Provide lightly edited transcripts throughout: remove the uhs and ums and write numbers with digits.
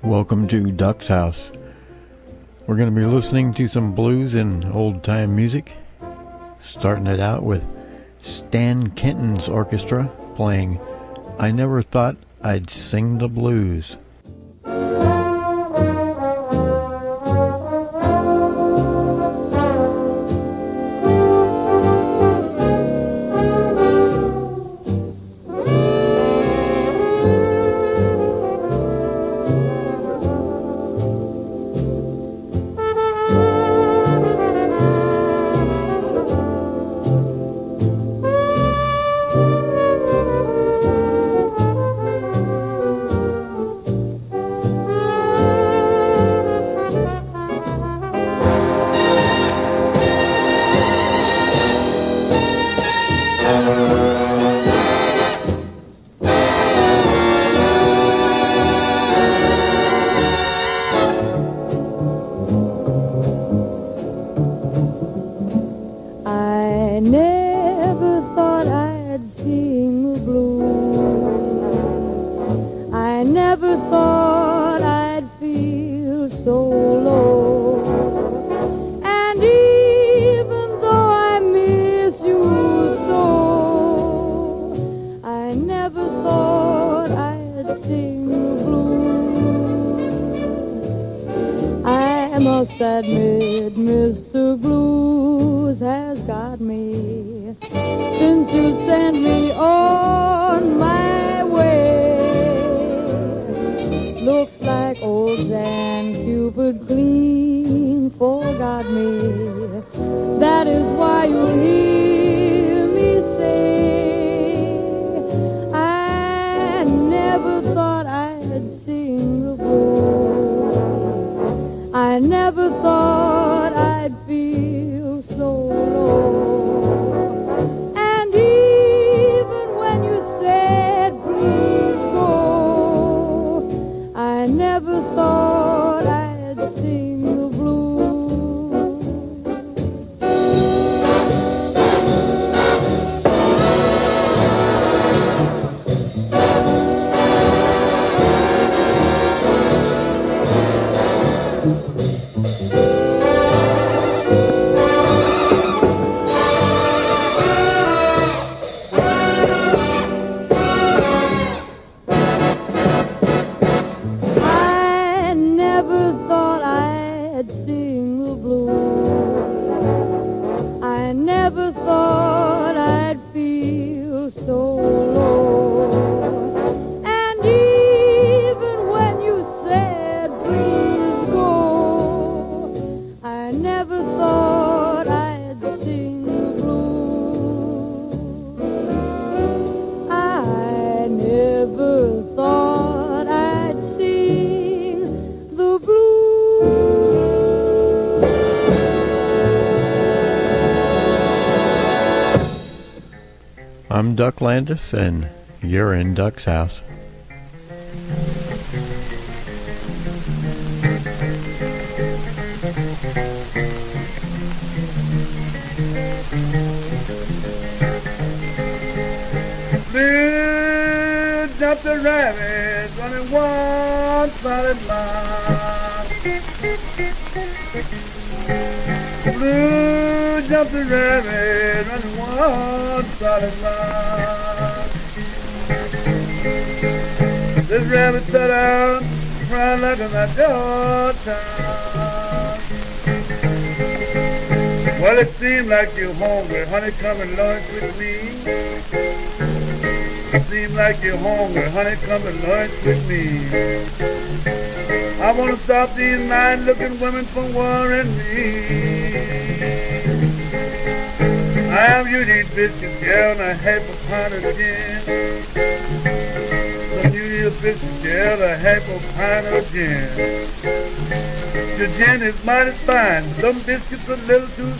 Welcome to Duck's House. We're going to be listening to some blues and old-time music, starting it out with Stan Kenton's orchestra playing I Never Thought I'd Sing the Blues. I'm Duck Landis, and you're in Duck's House. Blue jumped the rabbit running one solid mile. Blue jumped the rabbit running one solid mile. This rabbit set out crying like a daughter. Well, it seemed like you're hungry, honey, come and lunch with me. It seems like you're hungry, honey, come and lunch with me. I want to stop these nice-looking women from worrying me. I am you these biscuits, girl, and a half a pint of gin. Some you these biscuits, girl, a half a pint of gin. The gin is mighty fine, some biscuits a little too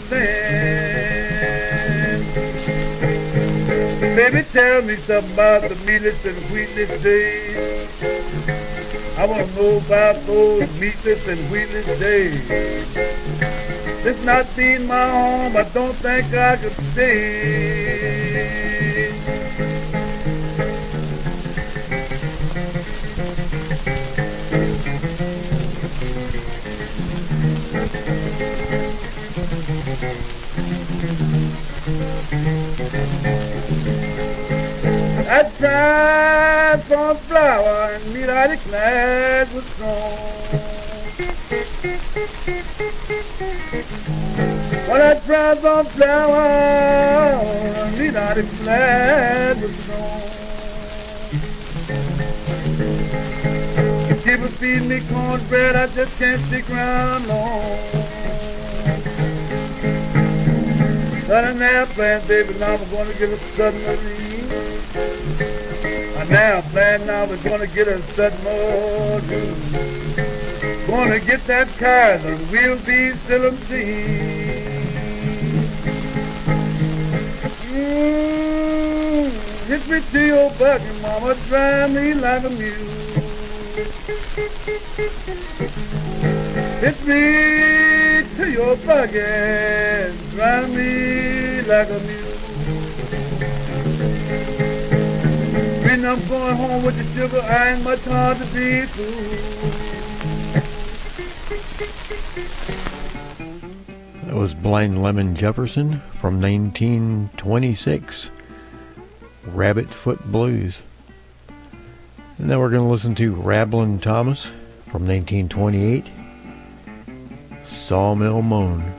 thin. Baby, tell me something about the meatless and wheatless days. I want to know about those meatless and wheatless days. This not being my home, I don't think I could stay. dry sunflower and meat I declared was strong. Well, that dry sunflower and meat I declared was strong. People feed me cornbread, I just can't stick around long. Sudden now plan, baby, now we're gonna get a submarine. And now plan, now we're gonna get a submarine. Gonna get that car, the wheel be still obscene. Hit me to your buggy, mama, drive me like a mule. Hit me to your buggy, drive me like a mule. When I'm going home with the sugar, I ain't much hard to be fooled. That was Blind Lemon Jefferson from 1926, Rabbit Foot Blues. And then we're going to listen to Rabblin' Thomas from 1928, Sawmill Moan.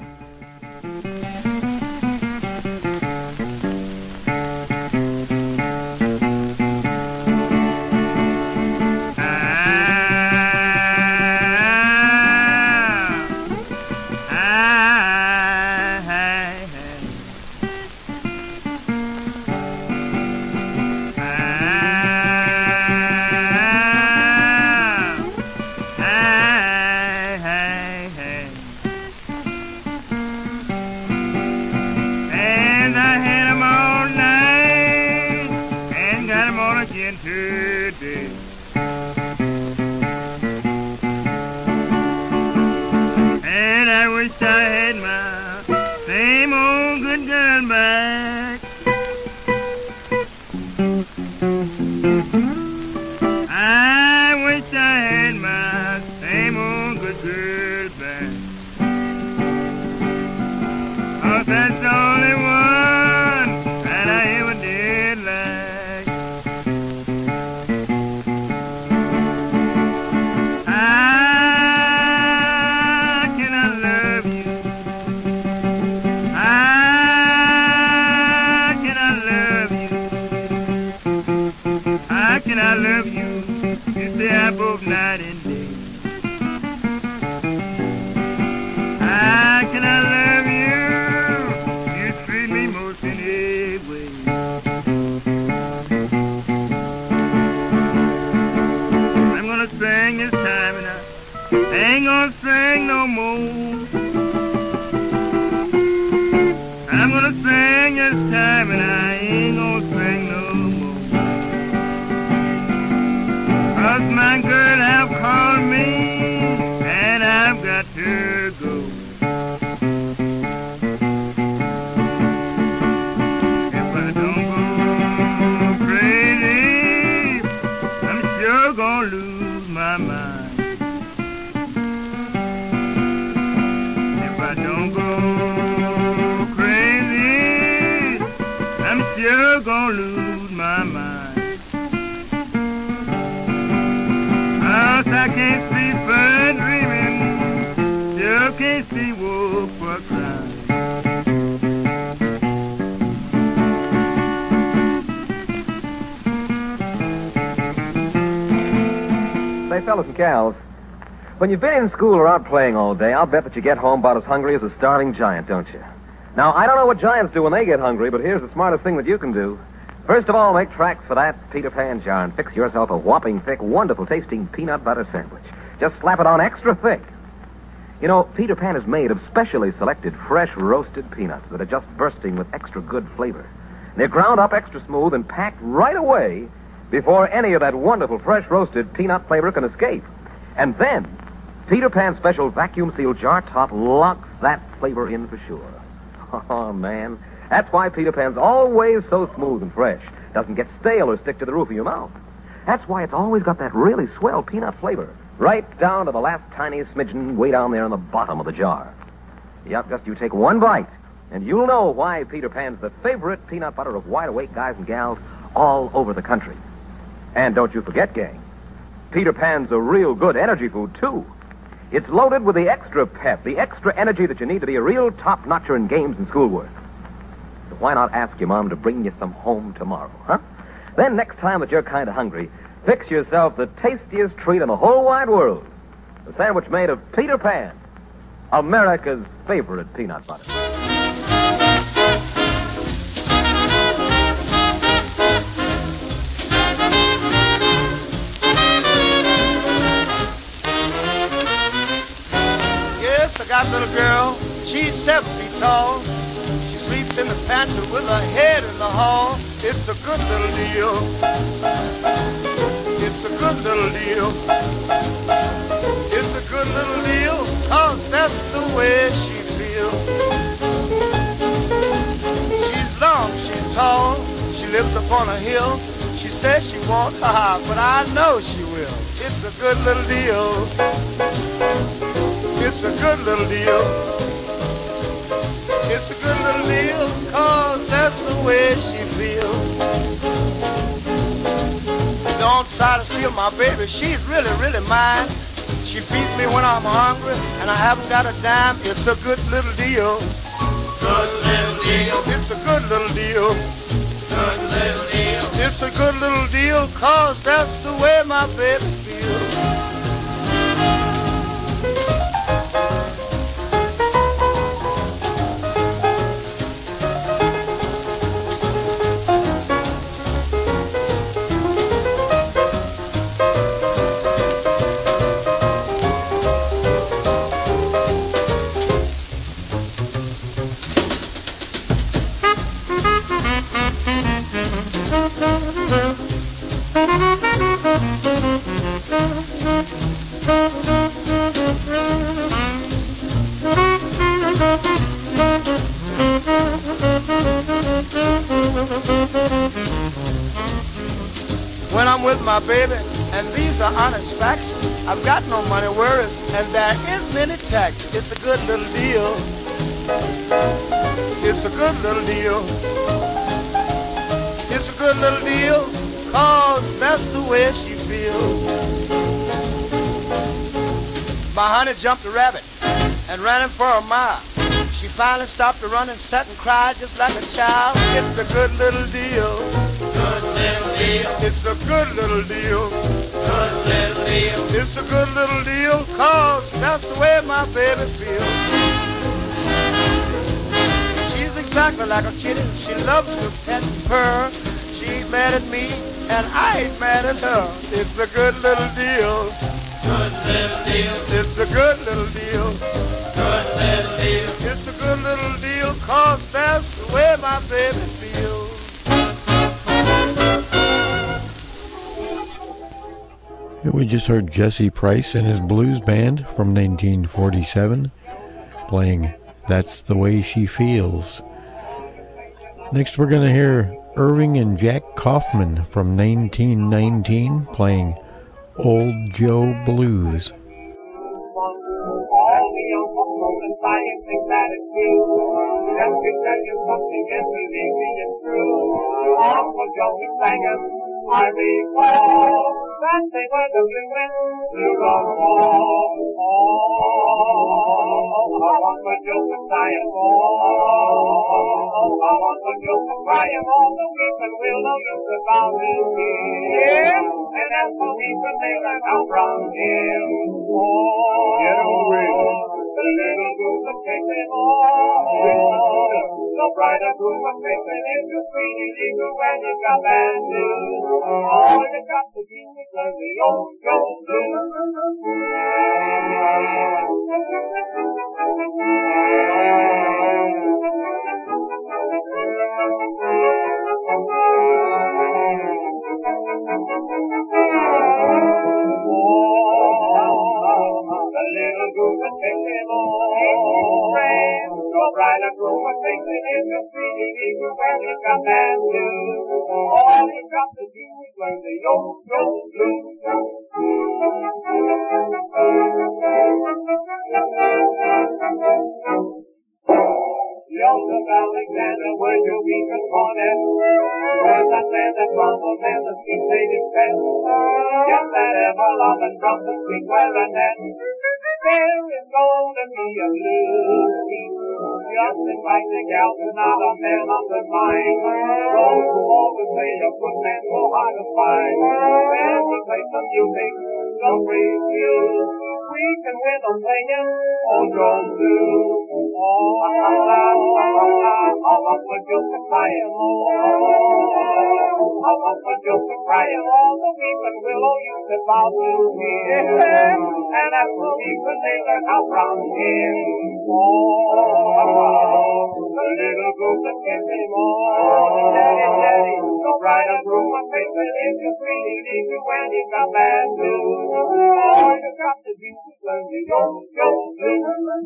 Fellas and gals, when you've been in school or out playing all day, I'll bet that you get home about as hungry as a starving giant, don't you? Now, I don't know what giants do when they get hungry, but here's the smartest thing that you can do. First of all, make tracks for that Peter Pan jar and fix yourself a whopping thick, wonderful-tasting peanut butter sandwich. Just slap it on extra thick. You know, Peter Pan is made of specially selected fresh roasted peanuts that are just bursting with extra good flavor. They're ground up extra smooth and packed right away before any of that wonderful fresh roasted peanut flavor can escape. And then, Peter Pan's special vacuum-sealed jar top locks that flavor in for sure. Oh, man. That's why Peter Pan's always so smooth and fresh. Doesn't get stale or stick to the roof of your mouth. That's why it's always got that really swell peanut flavor. Right down to the last tiny smidgen way down there in the bottom of the jar. Yep, just you take one bite, and you'll know why Peter Pan's the favorite peanut butter of wide-awake guys and gals all over the country. And don't you forget, gang, Peter Pan's a real good energy food, too. It's loaded with the extra pep, the extra energy that you need to be a real top-notcher in games and schoolwork. So why not ask your mom to bring you some home tomorrow, huh? Then next time that you're kind of hungry, fix yourself the tastiest treat in the whole wide world. A sandwich made of Peter Pan, America's favorite peanut butter. Yes, I got a little girl. She's 7 feet tall. She sleeps in the pantry with her head in the hall. It's a good little deal. It's a good little deal. It's a good little deal, 'cause that's the way she feels. She's long, she's tall. She lives upon a hill. She says she won't, but I know she will. It's a good little deal. It's a good little deal. It's a good little deal, 'cause that's the way she feels. Don't try to steal my baby, she's really, really mine. She feeds me when I'm hungry, and I haven't got a dime. It's a good little deal. Good little deal. It's a good little deal. Good little deal. It's a good little deal, 'cause that's the way my baby feels. When I'm with my baby, and these are honest facts, I've got no money worries, and there isn't any tax. It's a good little deal. It's a good little deal. It's a good little deal, 'cause that's the way she feels. My honey jumped a rabbit and ran him for a mile. She finally stopped to run and sat and cried just like a child. It's a good little deal. Good little deal. It's a good little deal. Good little deal. It's a good little deal, 'cause that's the way my baby feels. She's exactly like a kitty. She loves to pet and purr. She ain't mad at me, and I ain't mad at her. It's a good little deal. Good little deal. It's a good little deal. Good little deal. It's a good little deal, 'cause that's the way my baby feels. We just heard Jesse Price and his blues band from 1947 playing That's the Way She Feels. Next we're going to hear Irving and Jack Kaufman from 1919 playing Old Joe Blues. I recall that they were the women to the wall. Oh, I want my Joe to cry and all. I want my Joe to cry and all. The weeping willow is about his ear. And as for weeping, they ran out from him. Oh, get away. The little goose of kicking all. The brighter goose of kicking is the sweetie eagle when you got bad news. All you got to do is learn the old Joe blues. The little goose is kicking all. The brighter goose of kicking is the sweetie eagle when you got bad news. All you got to do is learn the old Joe blues. Joseph Alexander, where you'll be conforted. Where's that land that crumbles and the sweet ladies pet? Yes, that ever-loving drum, the sweet clarinet. There is going to be a blues beat. Just invite the gals and not a man on the mind. Those who always say a good man so hard to find. Then we play some music, some great tunes. We can win them playing on drums too. Oh, how up for Joseph crying, how up for Joseph crying, all the weeping willow used to bow to him. And that's the weeping they learn how from him. The little group that gets him on. Daddy, so bright a broom and paper in your feeling easy when you got bad news. Oh, you got to be learn the old blues.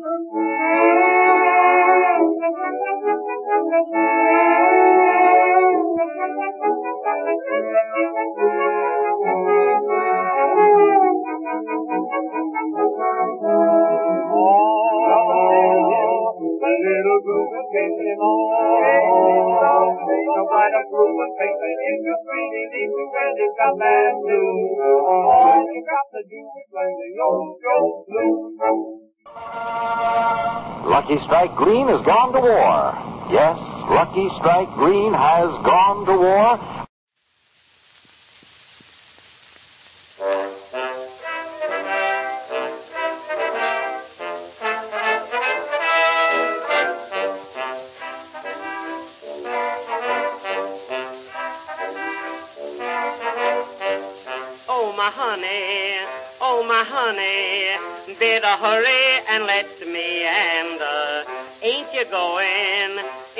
The little group of chasing on. So bright a group of chasing in your feeling easy when you got bad news. All you got to do is learn the old blues. Lucky Strike Green has gone to war. Yes, Lucky Strike Green has gone to war. Oh my honey, better hurry and let me and ain't you going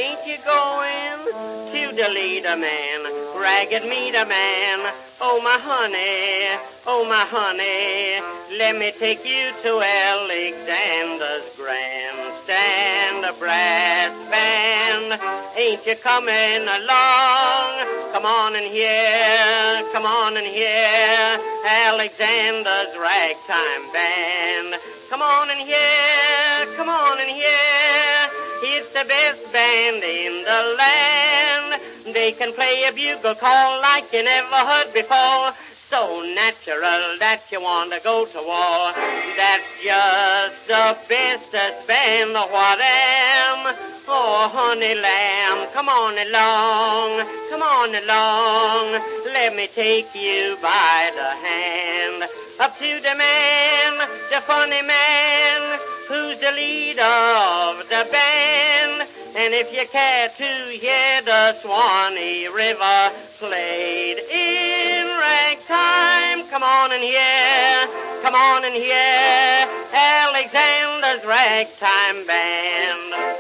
to the leader man, ragged meter man? Oh my honey, let me take you to Alexander's grandstand, a brass band. Ain't you coming along? Come on in here, Alexander's ragtime band. Come on in here, it's the best band in the land. They can play a bugle call like you never heard before. So natural that you want to go to war. That's just the bestest band what am. Oh, honey lamb, come on along, let me take you by the hand. Up to the man, the funny man, who's the leader of the band. And if you care to hear the Swanee River played in ragtime, come on in here, Alexander's ragtime band.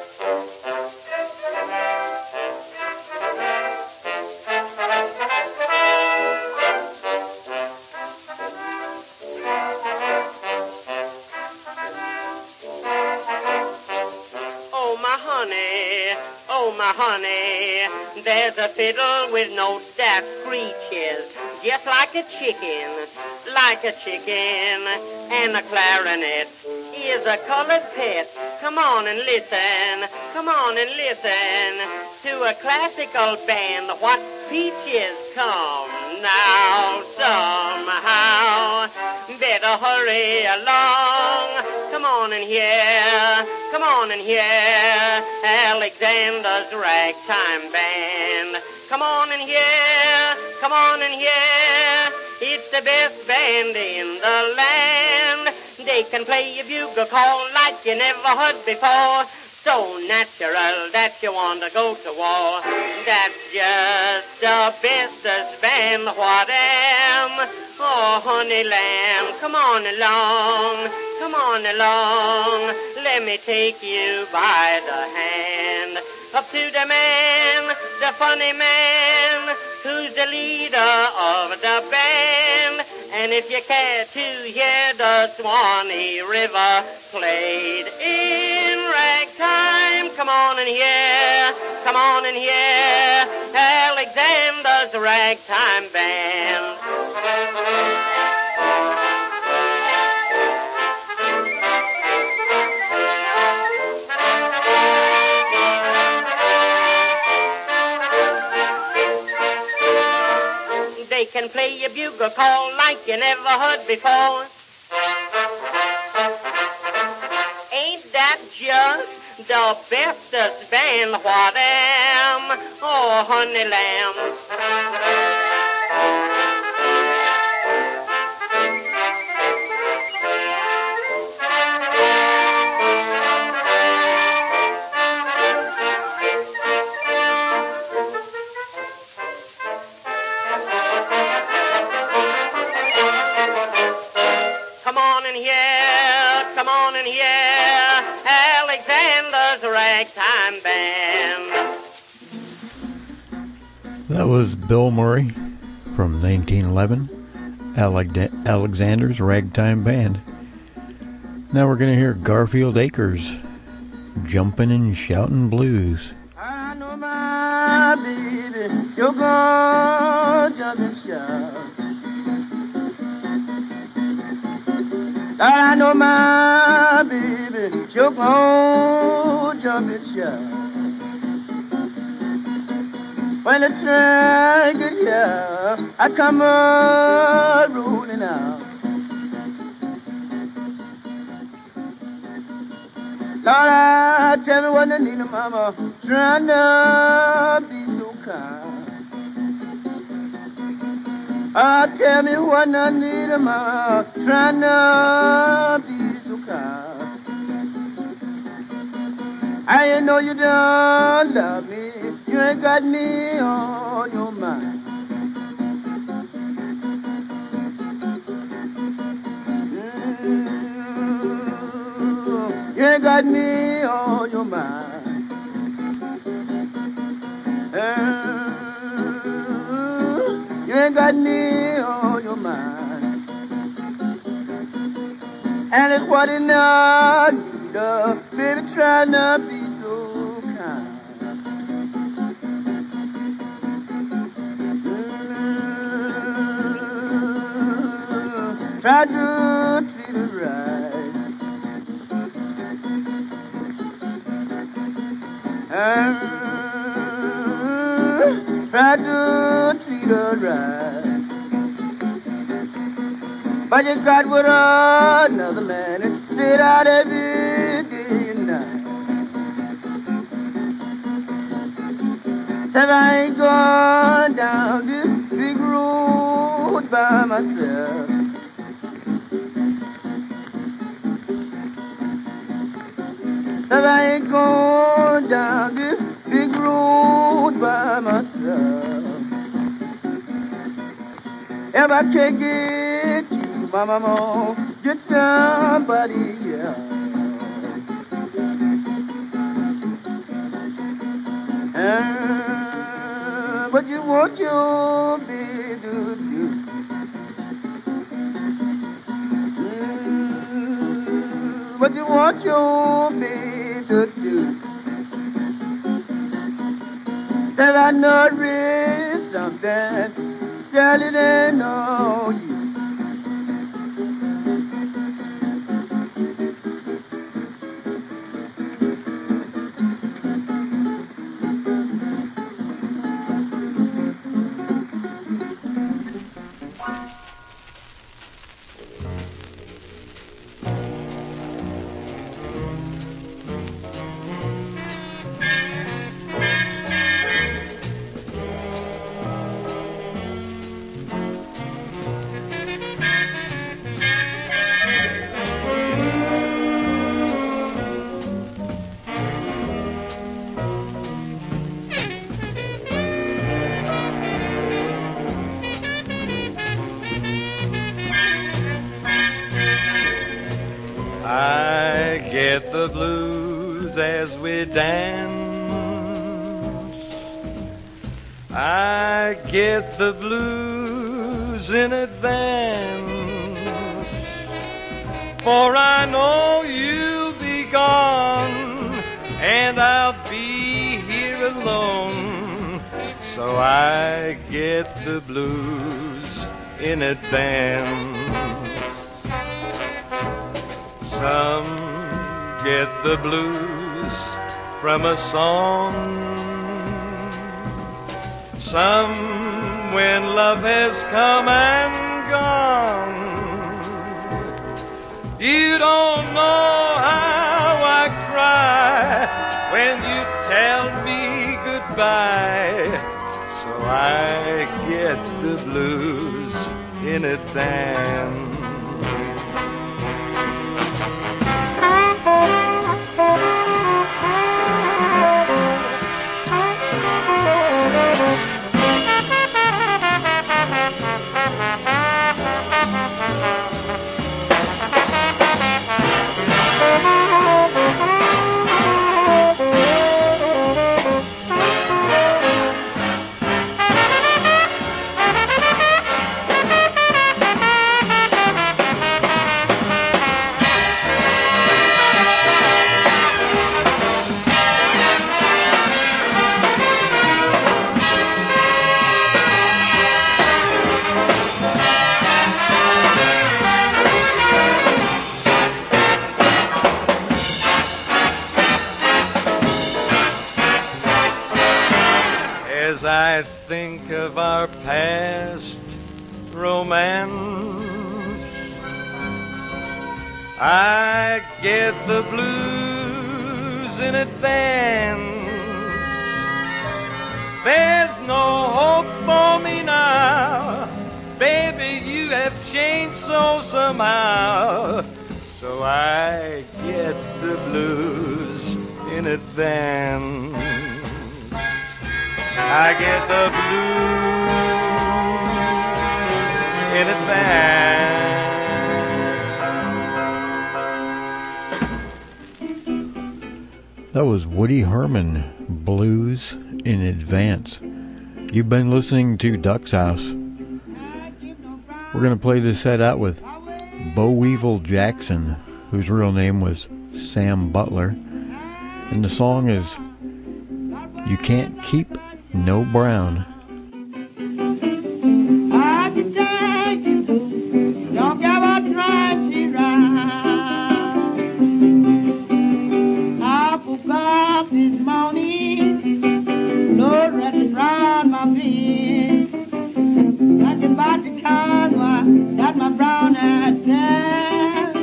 Oh my honey, there's a fiddle with notes that screeches just like a chicken, and a clarinet is a colored pet. Come on and listen to a classical band. What peaches come now somehow. Better hurry along. Come on in here, Alexander's ragtime band. Come on in here, it's the best band in the land. They can play a bugle call like you never heard before. So natural that you want to go to war. That's just the bestest band what am. Oh, honey lamb, come on along, let me take you by the hand. Up to the man, the funny man, who's the leader of the band. And if you care to hear the Swanee River played in ragtime, come on in here, Alexander's ragtime band. bugle call like you never heard before. Ain't that just the bestest band? What am? Oh, honey lamb. Come on in here, Alexander's Ragtime Band. That was Bill Murray from 1911, Alexander's Ragtime Band. Now we're going to hear Garfield Acres, Jumpin' and Shoutin' Blues. I know my baby, you're gonna jump and shout. I know my baby, you're gonna jump and shout. When the train gets here, I come rolling out. Lord, I tell me what I need, mama, trying to be so kind. Tell me what I need, mama, trying to be so kind. I know you don't love me, you ain't got me on your mind. You ain't got me on your mind. You ain't got me on your mind. And it's what I need, baby, trying to be so kind. Try to treat it right. Try to treat her right. But you got with another man and stayed out every day and night. Said I ain't going down this big road by myself. Said I ain't going down this big road by myself. If I can't get you, mama, get somebody else. What you want your baby to do? What you want your baby to do? Said I know read something, tell it ain't no you. I get the blues as we dance. I get the blues in advance. For I know you'll be gone and I'll be here alone. So I get the blues in advance. Some get the blues from a song. Some when love has come and gone. You don't know how I cry when you tell me goodbye. So I get the blues in advance. As I think of our past romance, I get the blues in advance. There's no hope for me now, baby, you have changed so somehow. So I get the blues in advance. I get the blues in advance. That was Woody Herman, Blues in Advance. You've been listening to Duck's House. We're going to play this set out with Bo Weevil Jackson, whose real name was Sam Butler. And the song is You Can't Keep No Brown. I can take you, don't give a try, she ride. I forgot this morning, Lord, resting round my bed. Thinking about the kind one that my brown eyes said.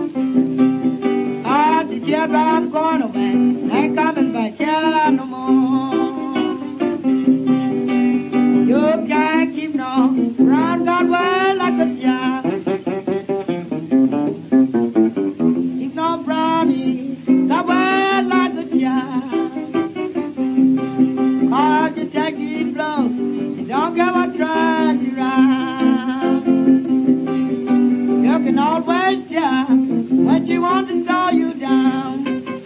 I together I'm going away, ain't coming back here no more. You can't keep no brown God well like a child. Keep no brownie God well like a child. Hard to take these blows, you don't give a try to ride. You can always tell when she wants to slow you down.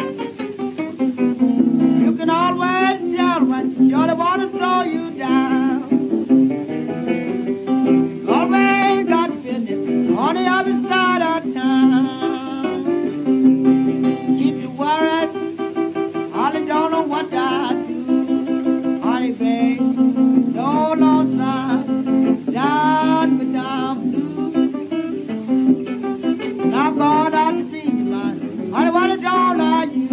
You can always tell when she only wants to slow you down. Always got business on the other side of town. Keep you worried, Holly don't know what I do. Honey, babe, no lonesome, down with down blue. Now I'm going out to see you, man. Honey, what I don't like you.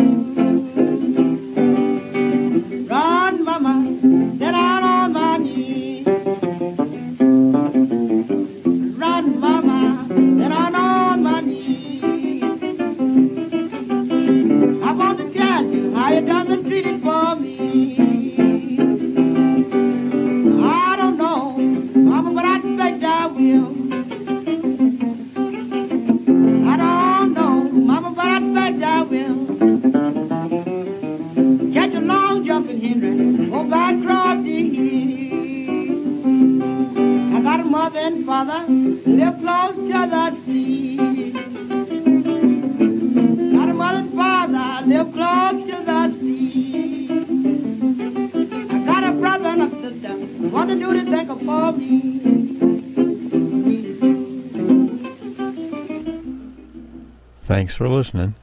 Run, mama, sit down on my knee. Run, mama, sit down on my knee. I want to tell you how you done been treated for me. I don't know, mama, but I expect I will. I don't know, mama, but I expect I will. Catch a long jumping Henry, go back across the hill. I got a mother and father, live close to the sea. Got a mother and father, live close to the sea. I got a brother and a sister, want to do the thing for me. Thanks for listening.